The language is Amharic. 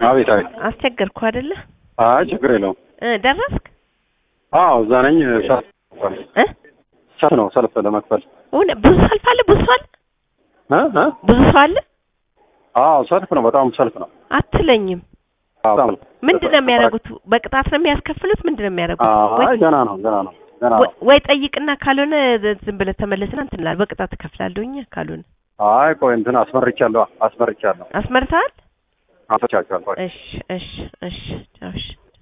አቤት አቤት አስቸገርኩ አይደለ? አይ ችግር የለውም። ደረስክ? አዎ እዛ ነኝ። ሰልፍ ነው ሰልፍ ለመክፈል። ብዙ ሰልፍ አለ? ብዙ ሰው አለ? ብዙ ሰው አለ? አዎ ሰልፍ ነው፣ በጣም ሰልፍ ነው። አትለኝም? ምንድነው የሚያደርጉት? በቅጣት ነው የሚያስከፍሉት? ምንድነው የሚያደርጉት? አይ ገና ነው ገና ነው ገና ነው። ወይ ጠይቅና ካልሆነ ዝም ብለህ ተመለስና እንትን እላለሁ። በቅጣት እከፍላለሁኝ ካልሆነ። አይ ቆይ እንትን አስመርቻለሁ። አስመርተሃል? አስመርቻለሁ። እሺ እሺ እሺ እሺ